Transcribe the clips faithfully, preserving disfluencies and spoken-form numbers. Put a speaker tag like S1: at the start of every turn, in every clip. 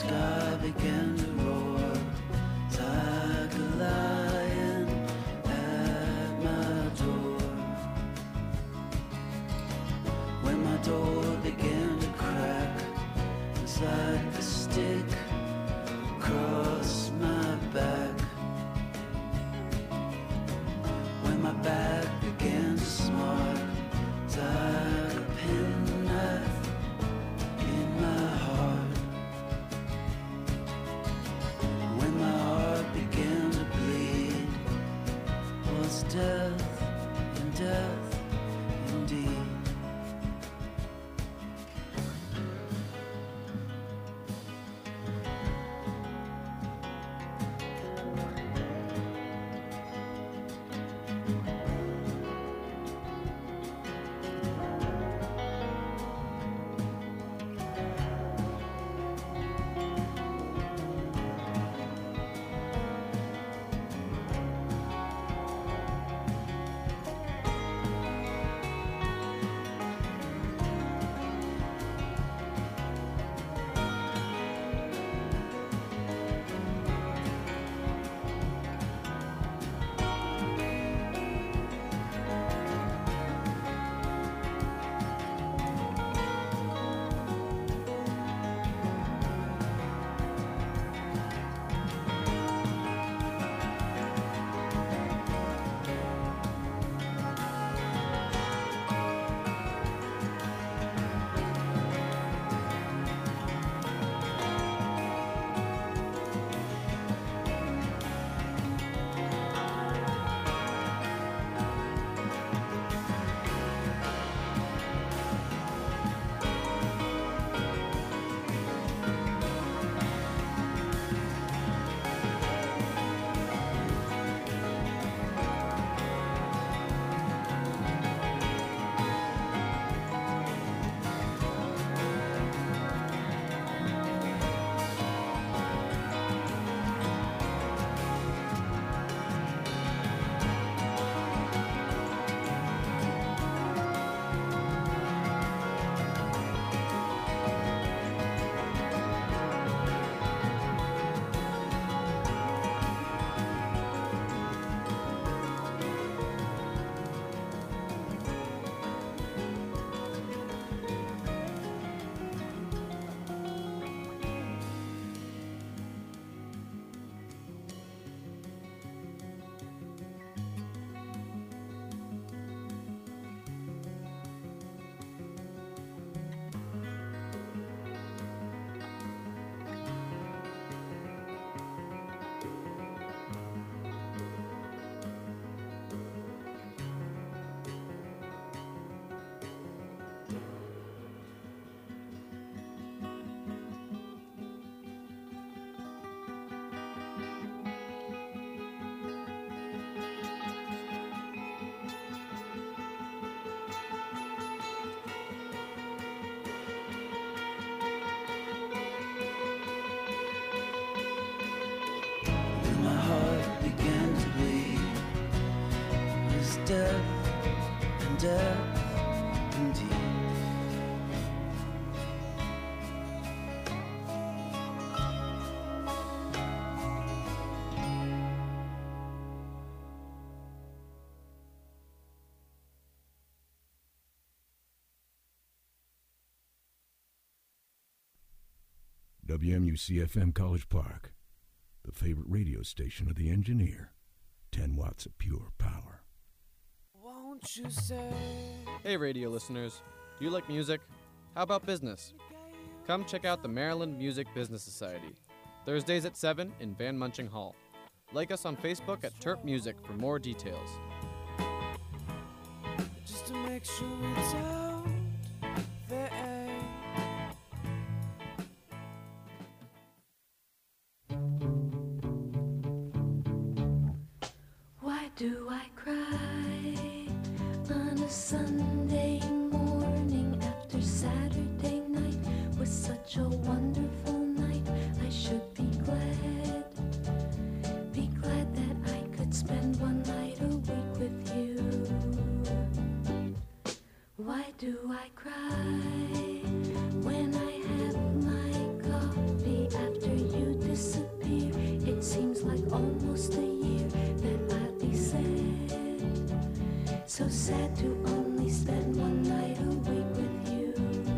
S1: sky began to roar like a lion at my door. When my door began to crack, it's like a stick across my back. When my back began to smart, it's like a penknife in my heart. When my heart began to bleed, was death and death indeed. Death and death indeed.
S2: W M U C F M College Park, the favorite radio station of the engineer. ten watts of pure power.
S3: Won't you say?
S4: Hey radio listeners, do you like music? How about business? Come check out the Maryland Music Business Society, Thursdays at seven in Van Munching Hall. Like us on Facebook at Terp Music for more details.
S3: Just to make sure we don't fade.
S5: Why do I cry on a Sunday morning after Saturday night was such a wonderful night? I should be glad, be glad that I could spend one night a week with you. Why do So sad to only spend one night a week with you.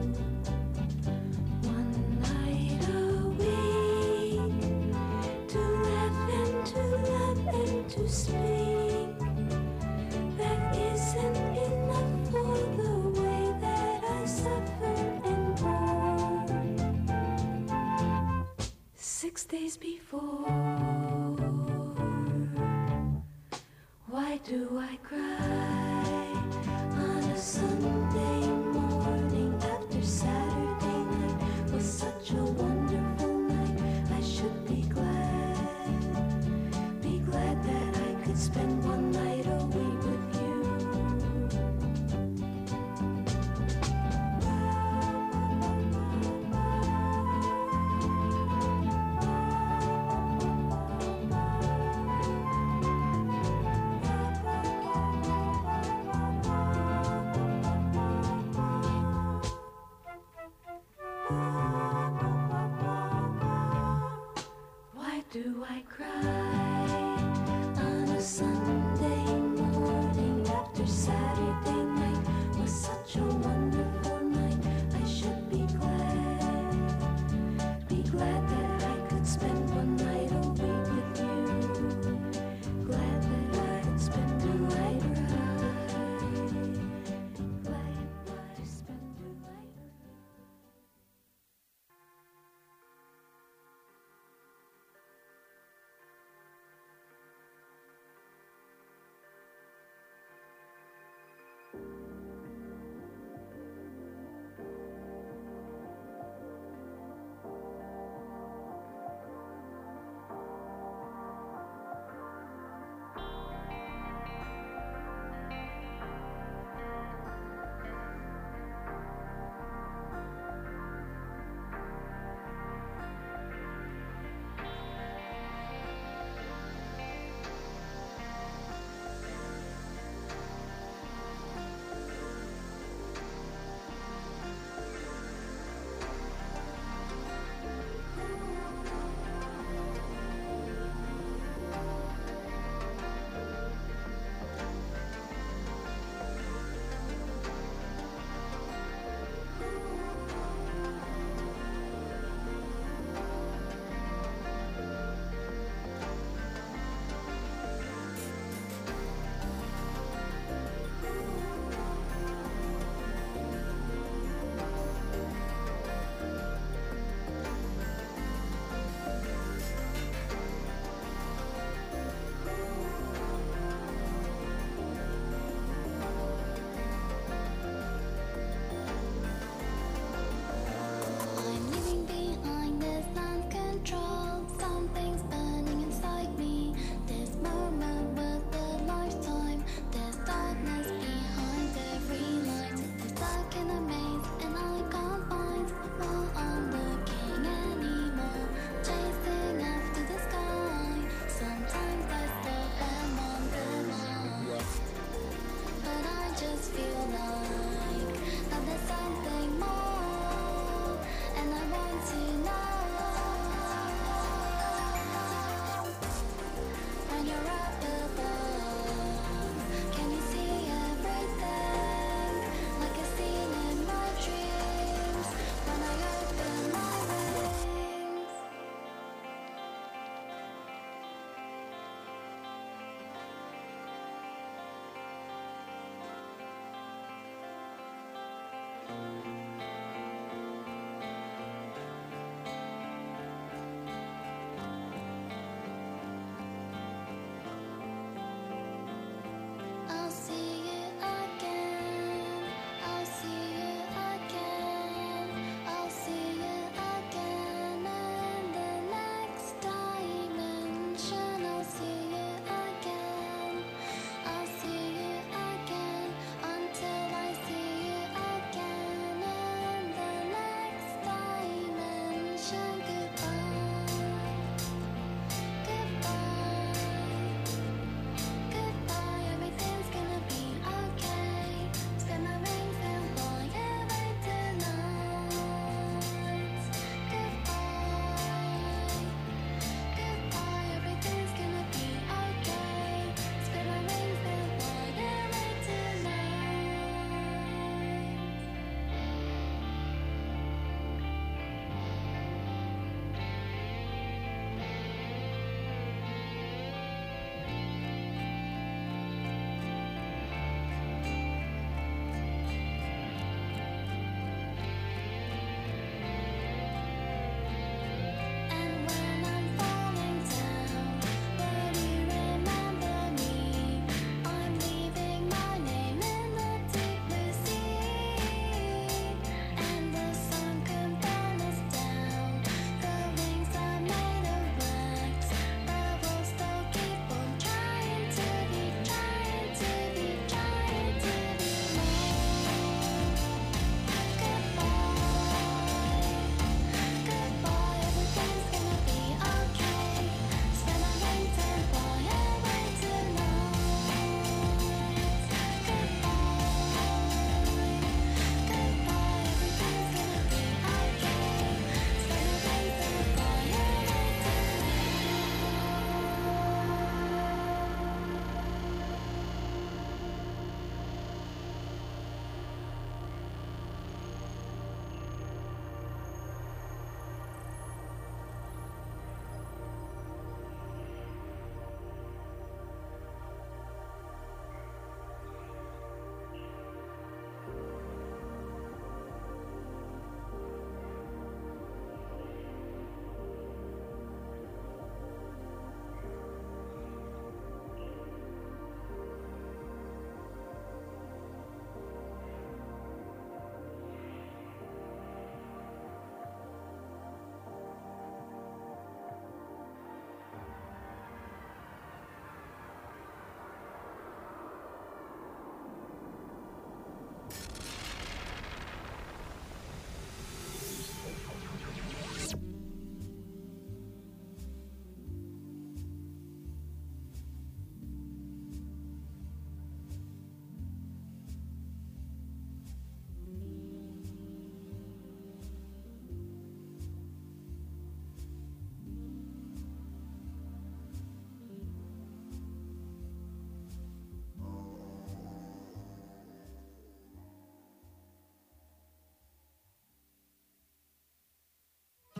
S5: One night a week to laugh and to love and to speak. That isn't enough for the way that I suffer and bore. Six days before, why do I cry on a Sunday morning after Saturday night was such a wonderful night? I should be glad, be glad that I could spend one night away with you. Why do I cry on a Sunday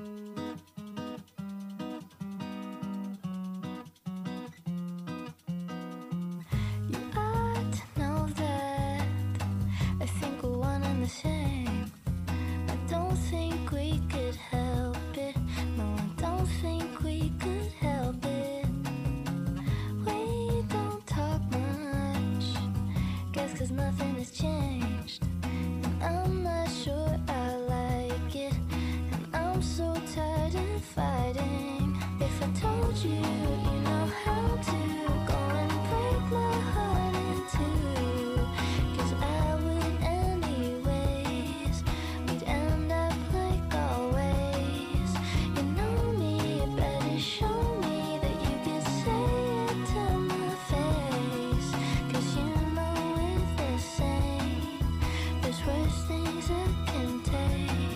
S5: You ought to know that I think we're one and the same. I don't think we could help it. No, I don't think we could help it. We don't talk much. Guess 'cause nothing has changed. And I'm not sure I like it. And I'm so tired of fighting. If I told you, you know how to go and break my heart in two. 'Cause I would anyways. We'd end up like always. You know me, you better show me that you can say it to my face. 'Cause you know it's the same. There's worse things I can take.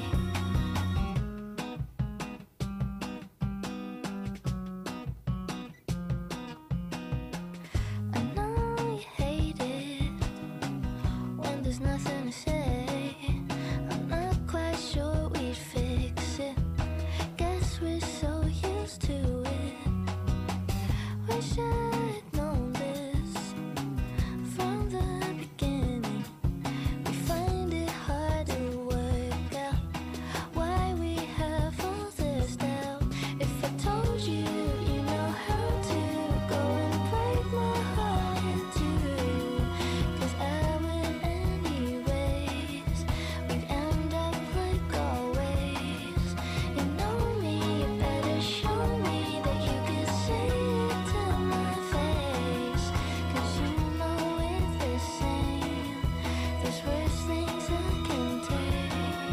S5: I know you hate it when there's nothing to say. I'm not quite sure we'd fix it. Guess we're so used to it. Wish I'd known this from the beginning. We find it hard to work out why we have all this doubt. If I told you, you know how to go and break my heart in two. 'Cause I would anyways. We'd end up like always. You know me, you better show me that you can say it to my face. 'Cause you know it's the same. There's worse things I can take.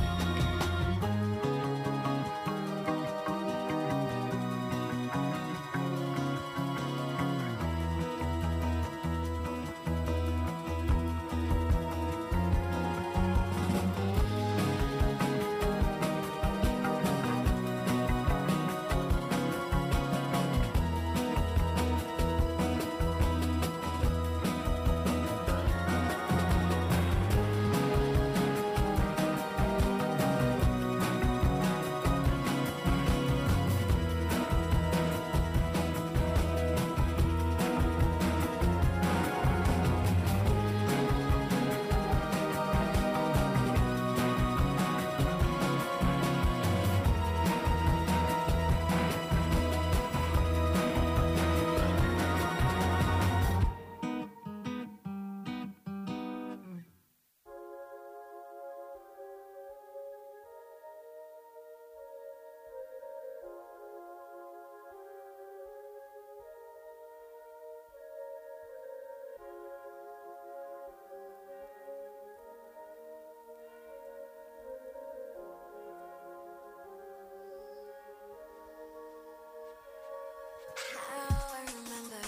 S5: How I remember,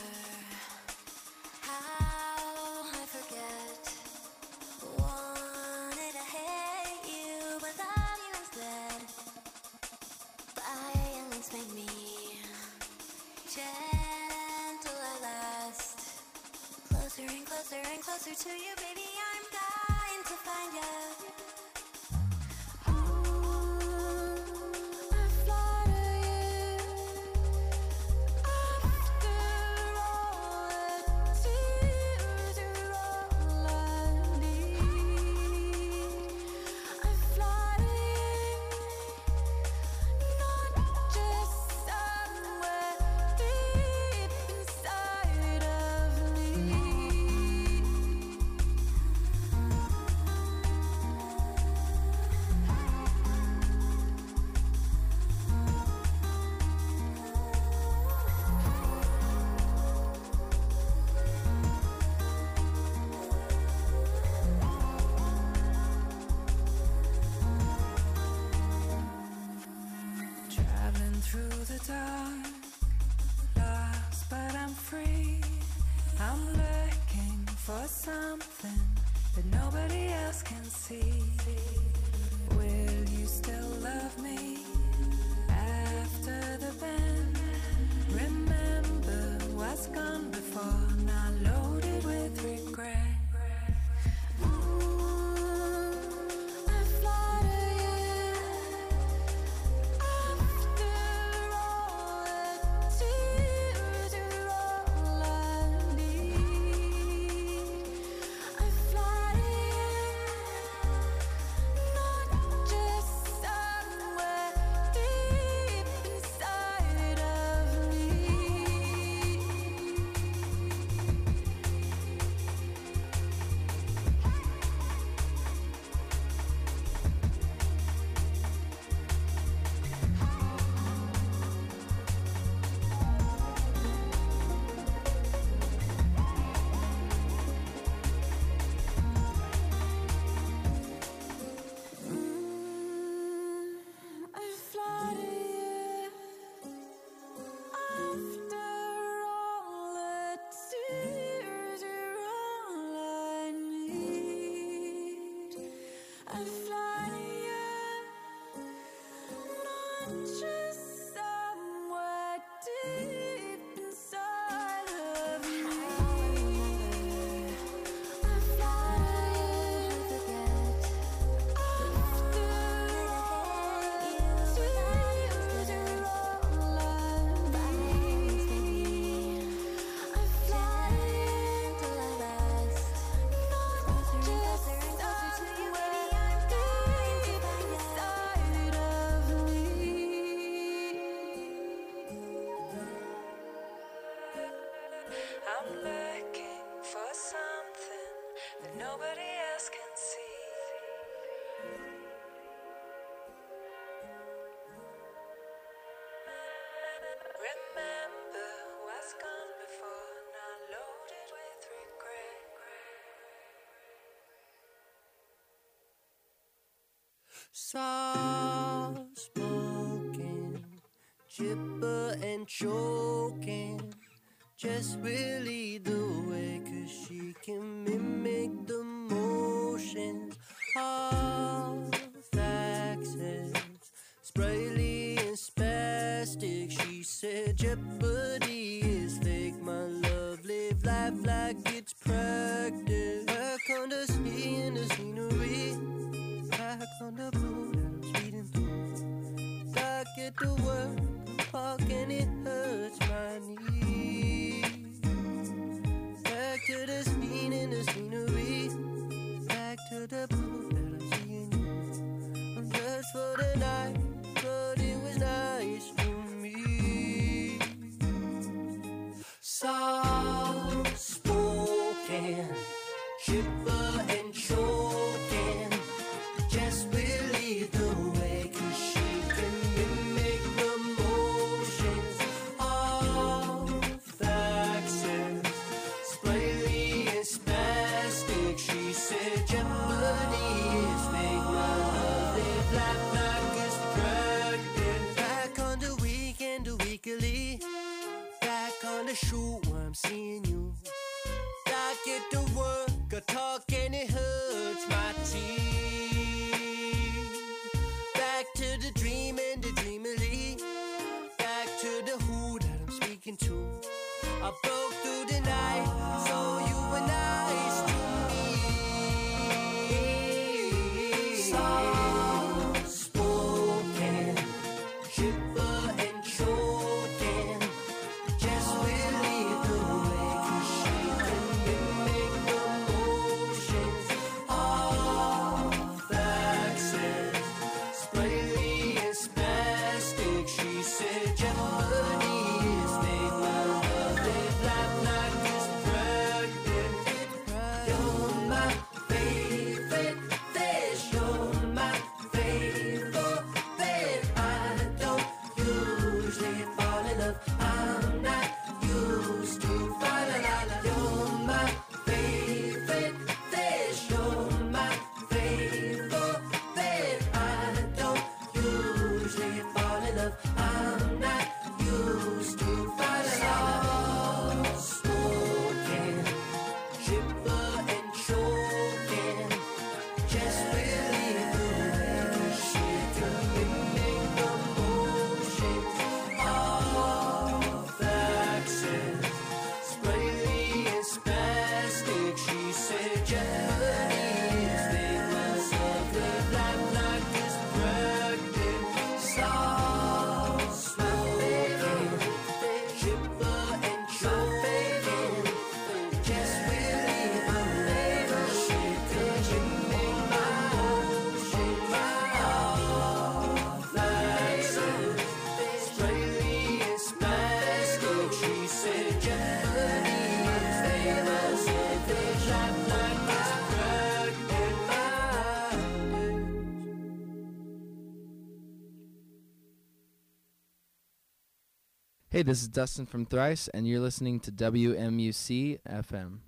S5: how I forget. Wanted to hate you, but thought you instead. Violence made me gentle at last. Closer and closer and closer to you, baby. I'm dying to find you.
S3: something that nobody else can see. Will you still love me after the bend? Remember what's gone before, not loaded with regret. Ooh, I flatter you, I Remember what's gone before, not loaded with regret.
S6: Soft spoken, chipper and choking, just really the way, 'cause she can mimic the motions of accents, sprightly and spastic. She said jeopardy is fake, my love, live life like it's practice. Back on the sea in the scenery, back on the blue that I'm speeding through. Back at the work park and it hurts my knees. Back to the scene in the scenery, back to the blue that I'm seeing you. I'm just for the night, but it was nice for me. Soft spoken, chipper and choking, just believe the way, 'cause she can mimic the motions of accents, sprightly and spastic. She said jeopardy is fake, my love, live life like it's practice. Back on the weekend, the weekly, back on the shoot where I'm seeing you. Back at the work, I talk and it hurts my teeth. Back to the dream and the dreamily, back to the who that I'm speaking to. I broke through the night, so you were nice to me. Soft spoken, chipper and choking, just really the way, 'cause she can mimic the motions of accents, sprightly and spastic. She said jeopardy is fake, my love, live life like it's practice. You're my favorite fish, you're my favorite fish. I don't usually fall in love, I'm not used to fall in love. You're my favorite fish, you're my favorite fish. I don't usually fall in love, I'm not used to fall in love. Spoken, chipper and choking, just really the way, 'cause she can mimic the motions of accents, sprightly and spastic. She said jeopardy is fake, myself, live life like it's practice. Soft spoken, chipper and choking, just really the way, 'cause she can mimic the motions of accents, sprightly and spastic. She said jeopardy is fake, myself, live life like it's practice.
S7: Hey, this is Dustin from Thrice, and you're listening to W M U C F M.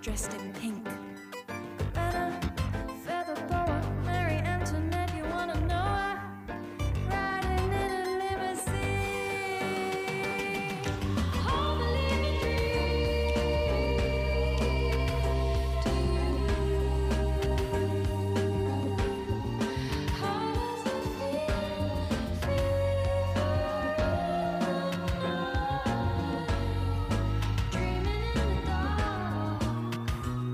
S8: dressed in pink. Banner, feather boa, Mary Antoinette, you wanna know her? Riding in a limousine. Oh, believe me, do you? How does it feel? Feel dreaming in the dark.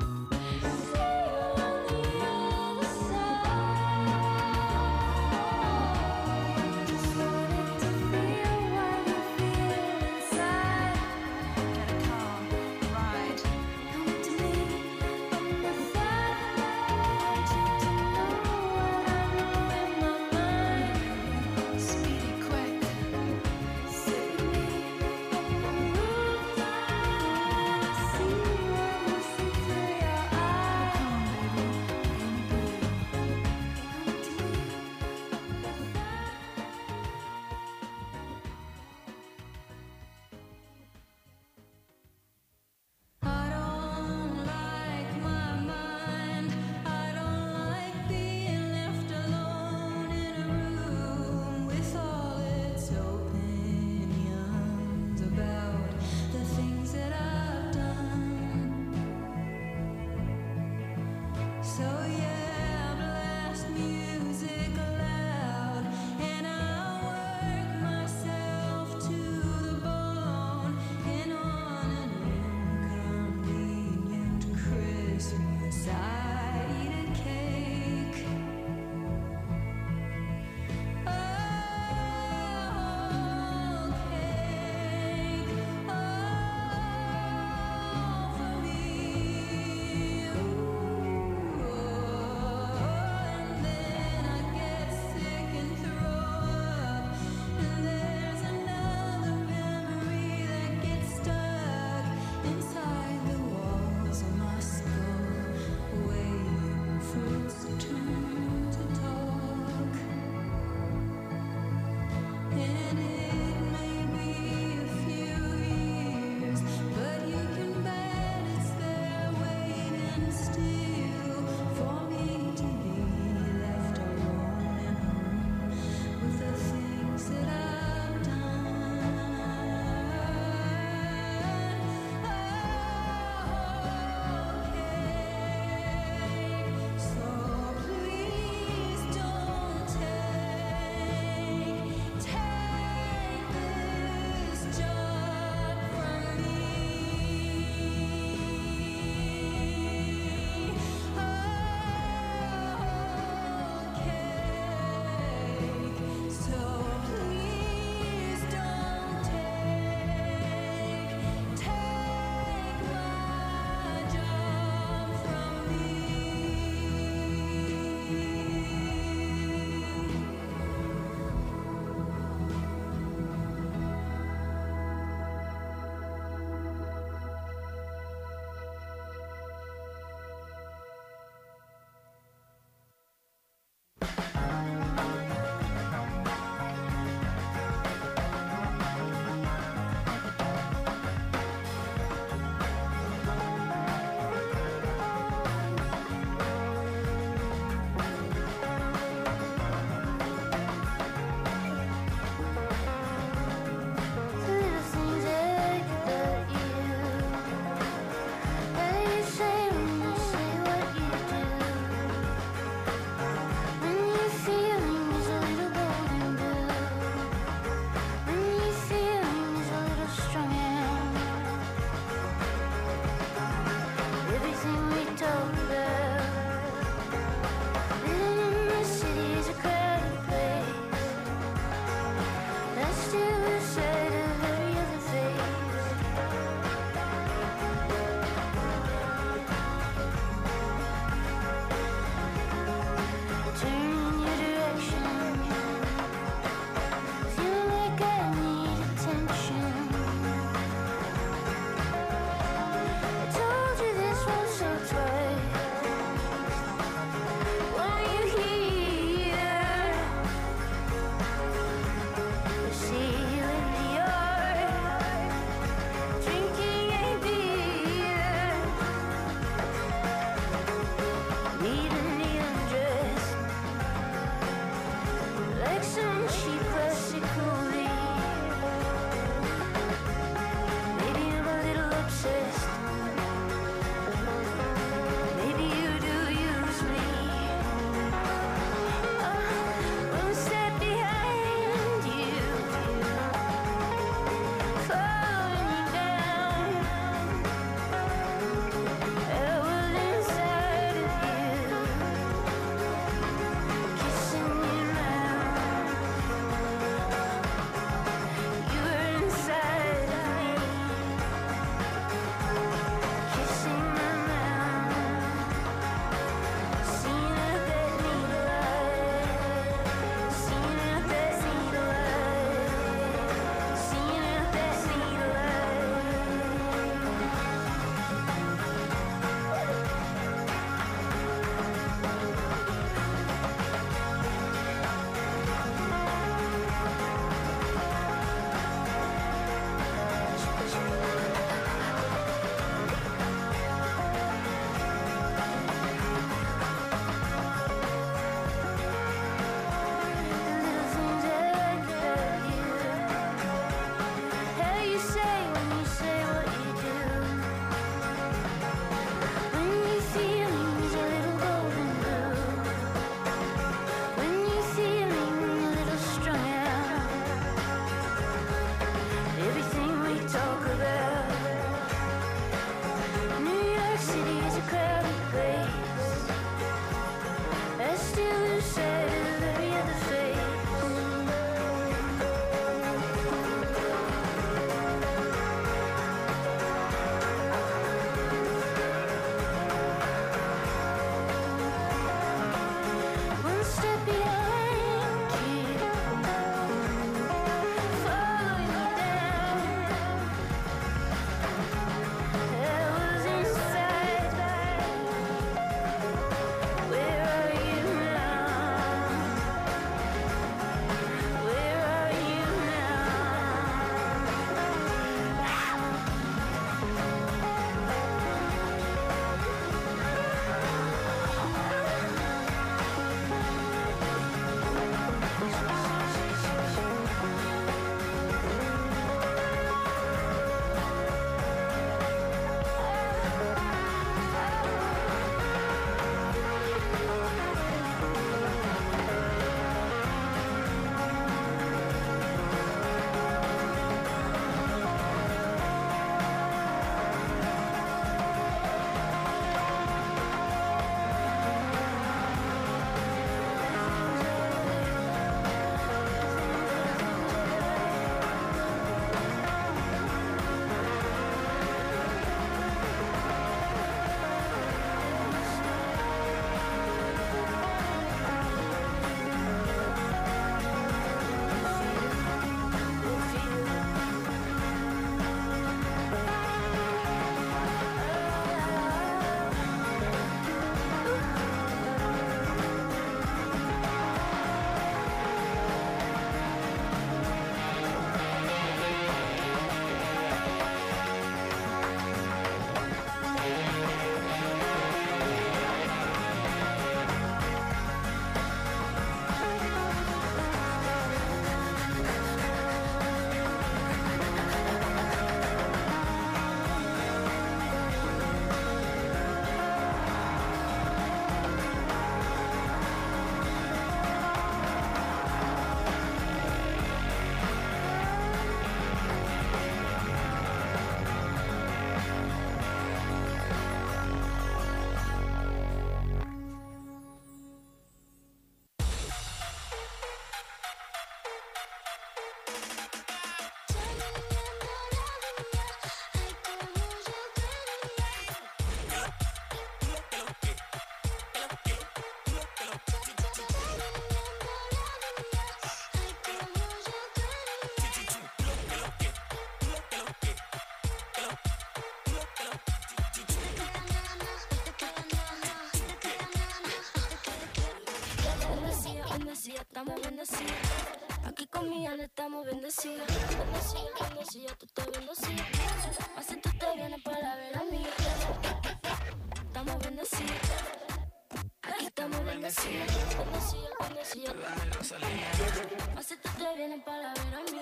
S8: estamos bendecidos. Aquí conmigo le estamos bendecidos. Bendecida, bendecida, tú estás bendecida. Así tú te vienes para ver a mí. Estamos bendecidos. Aquí estamos bendecidos. Bendecida, bendecida. Así tú te vienes para ver a mí.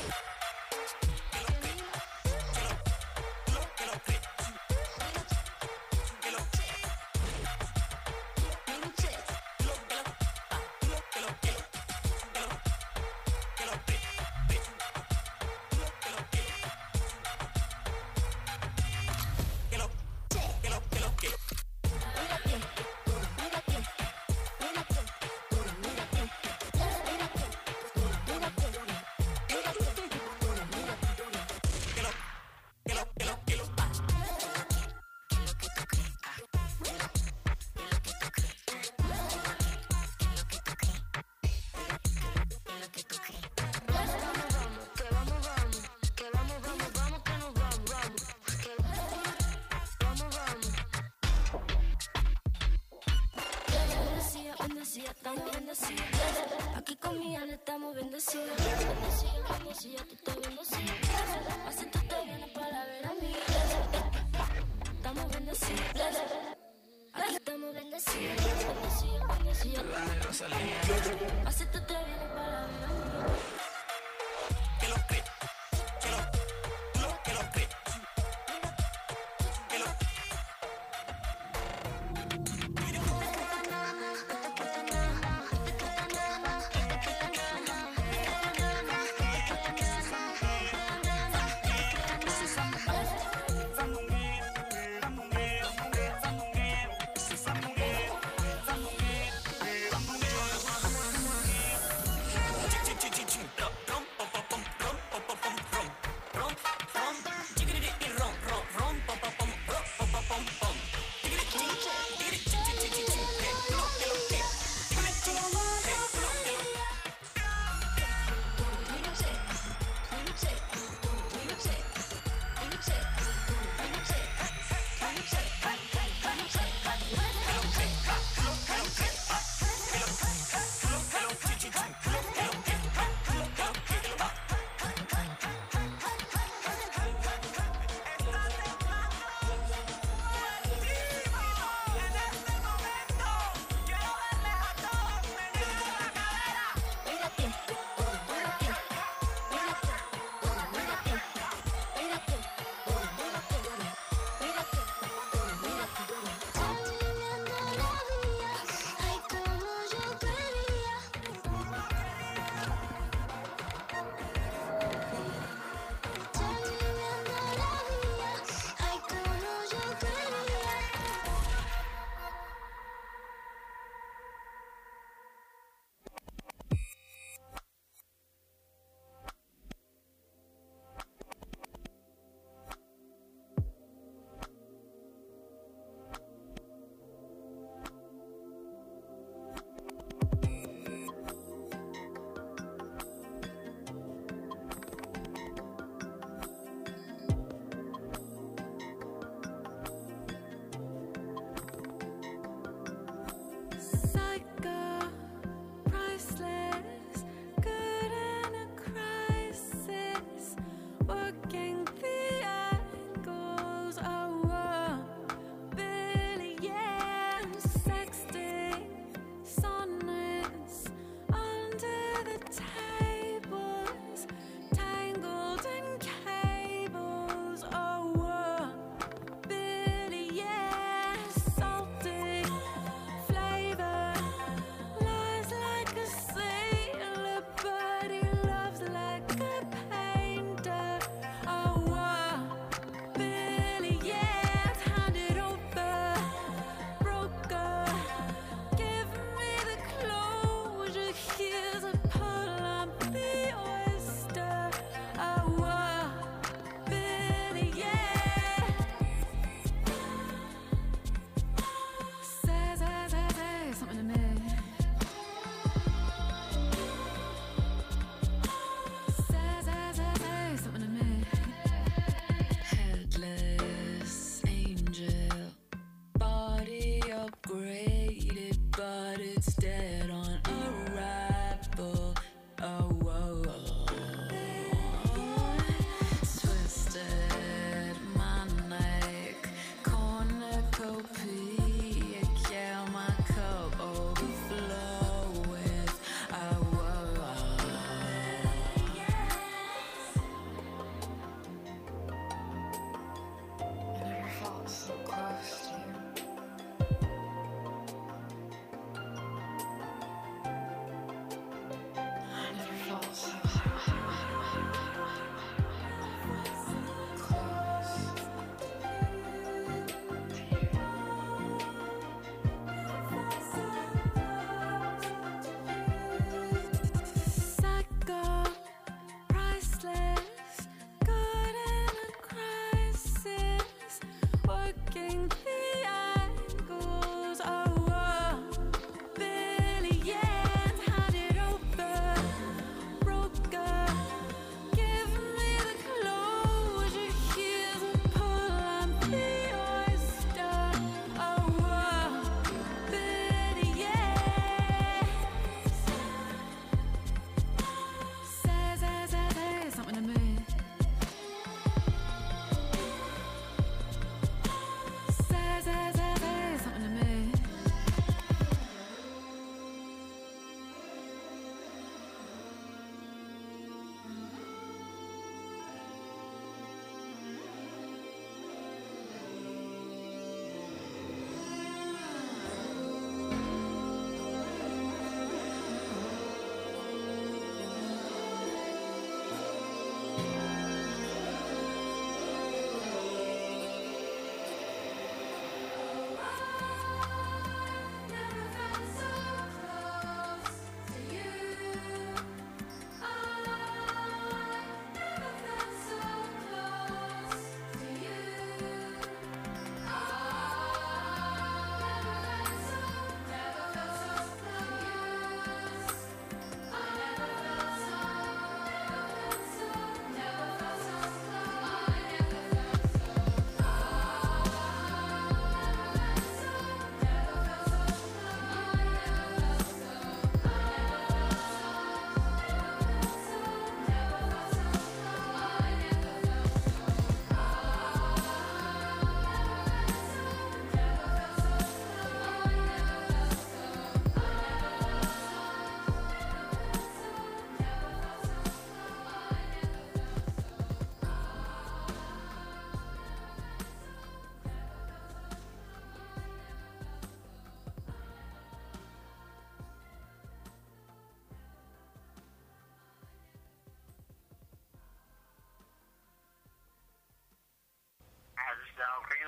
S8: Estamos bendecidos. Aquí conmigo le estamos bendecidos. Bendecida, bendecida, tú estás bendecida. Así tú te vienes para ver a mí. Estamos bendecidos. Aquí estamos bendecidos. Bendecida, bendecida. Así tú te vienes para ver a mí. Que lo cree, que lo, que lo cree, que lo.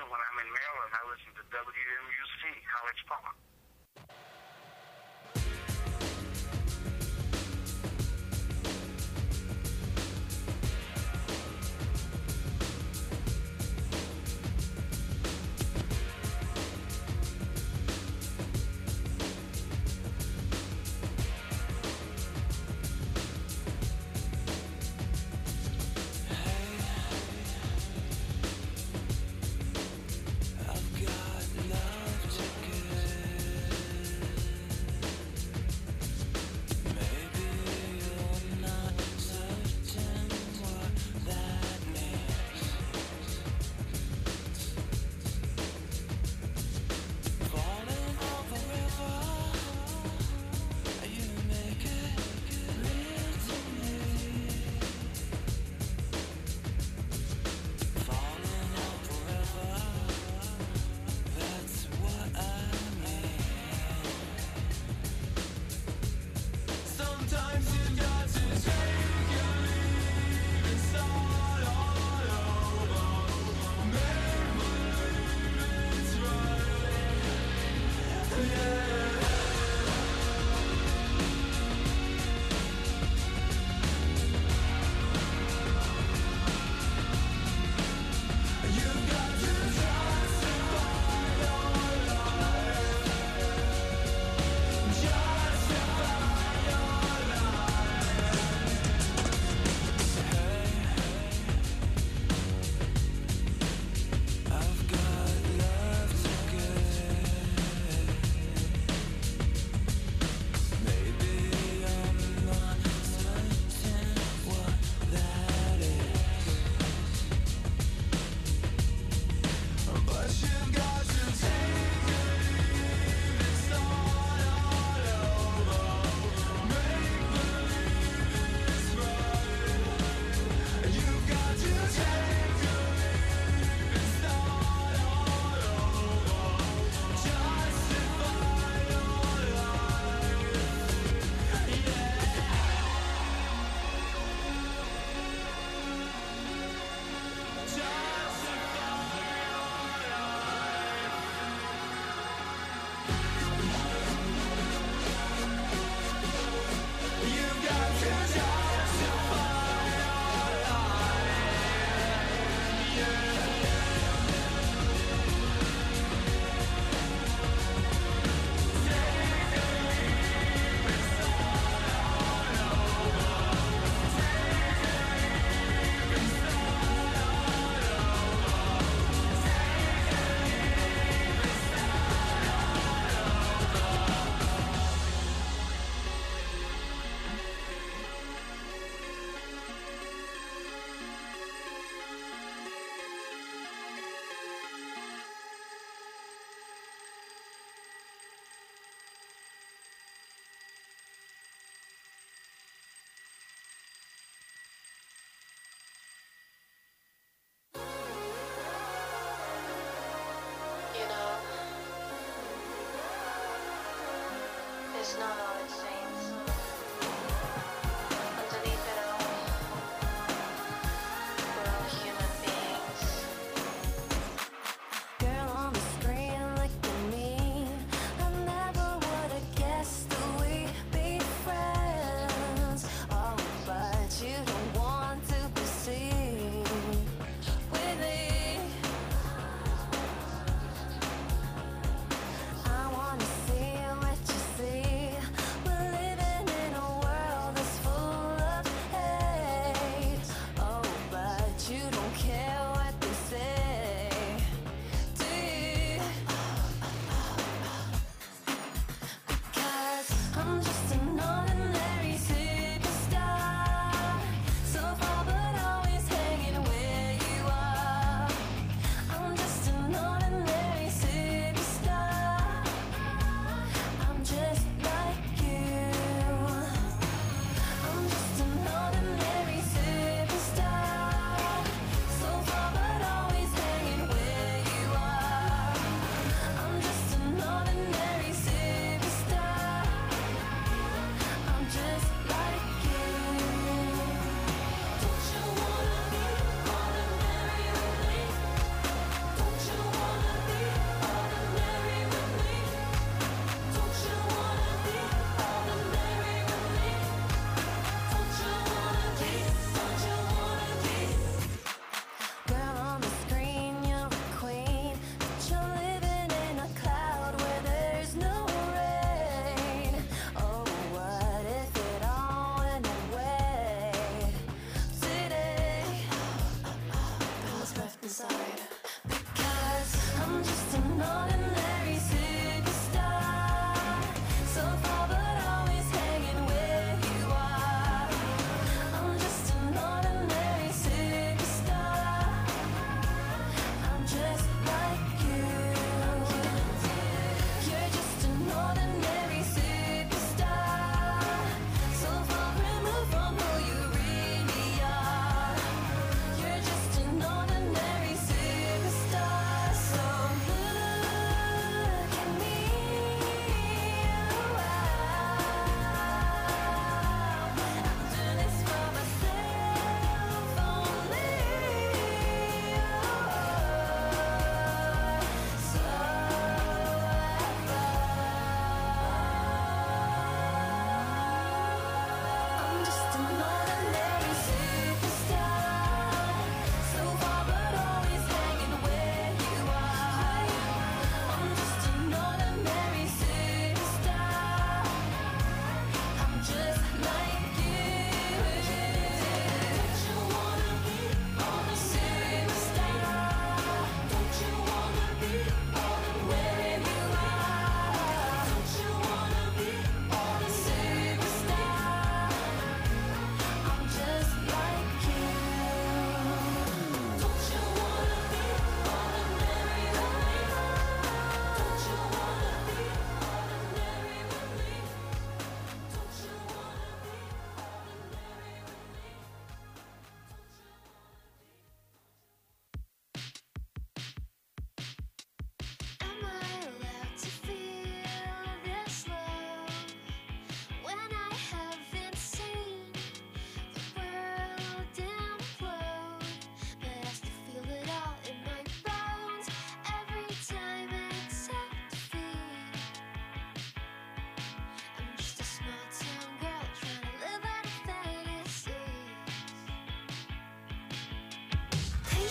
S9: when I'm in Maryland, I listen to W M U C, College Park.
S3: It's not all it seems. Underneath it all, we're all human beings. Girl on the screen, look at me. I never would have guessed that we'd be friends. Oh, but you don't want to be seen with me. I wanna see what you see.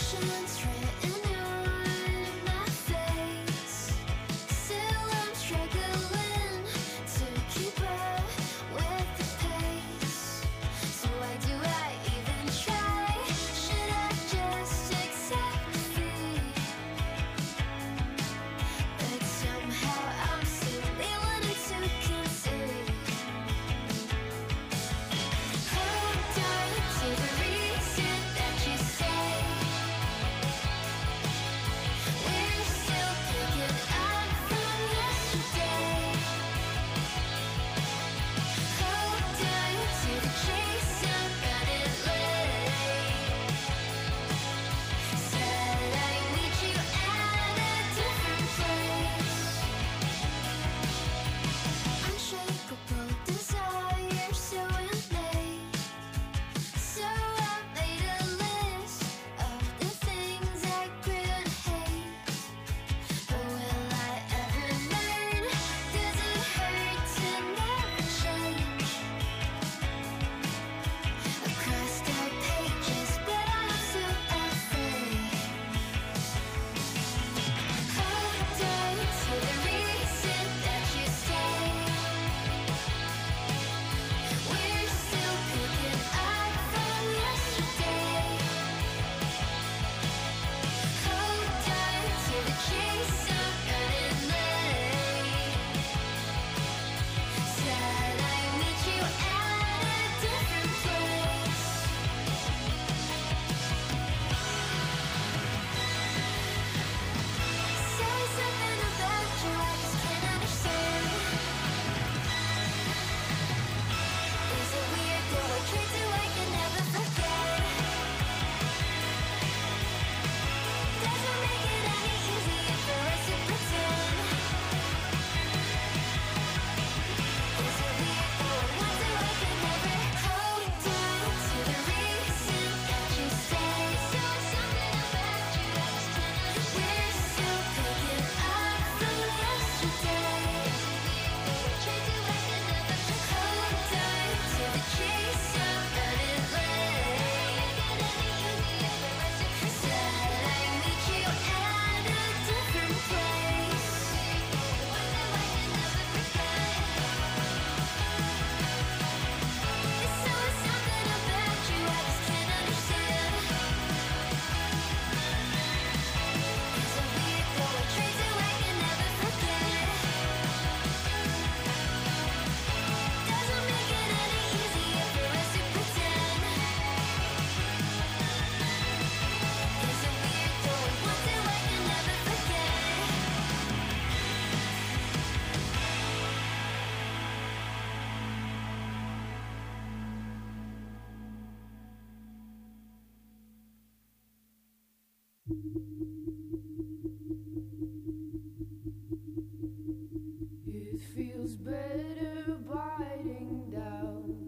S5: It feels better biting down.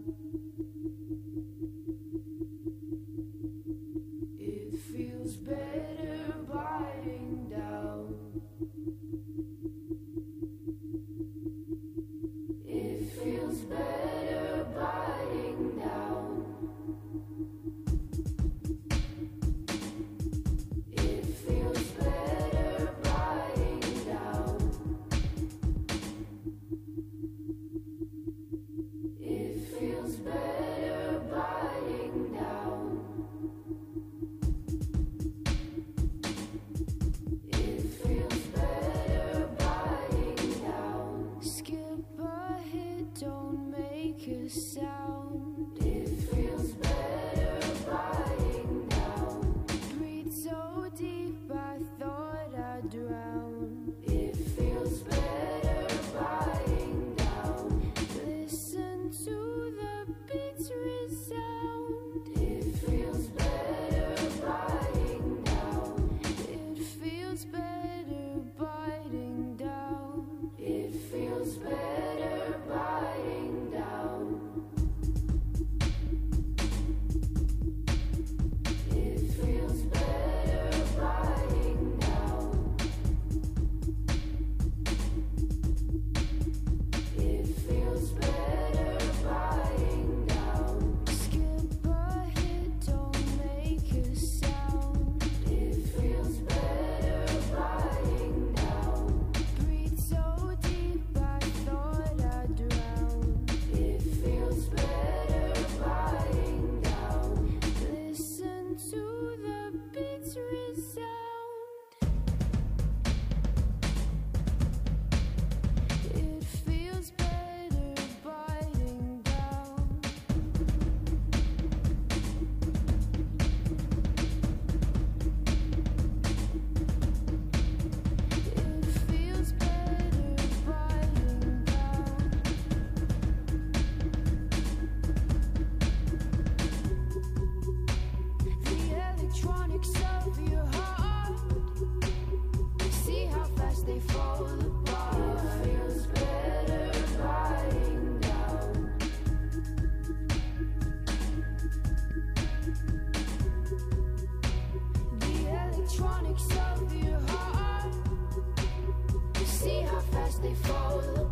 S5: It feels better biting down. It feels better biting down. It feels they fall apart. It feels better lying down. The electronics of your heart, you see how fast they fall apart.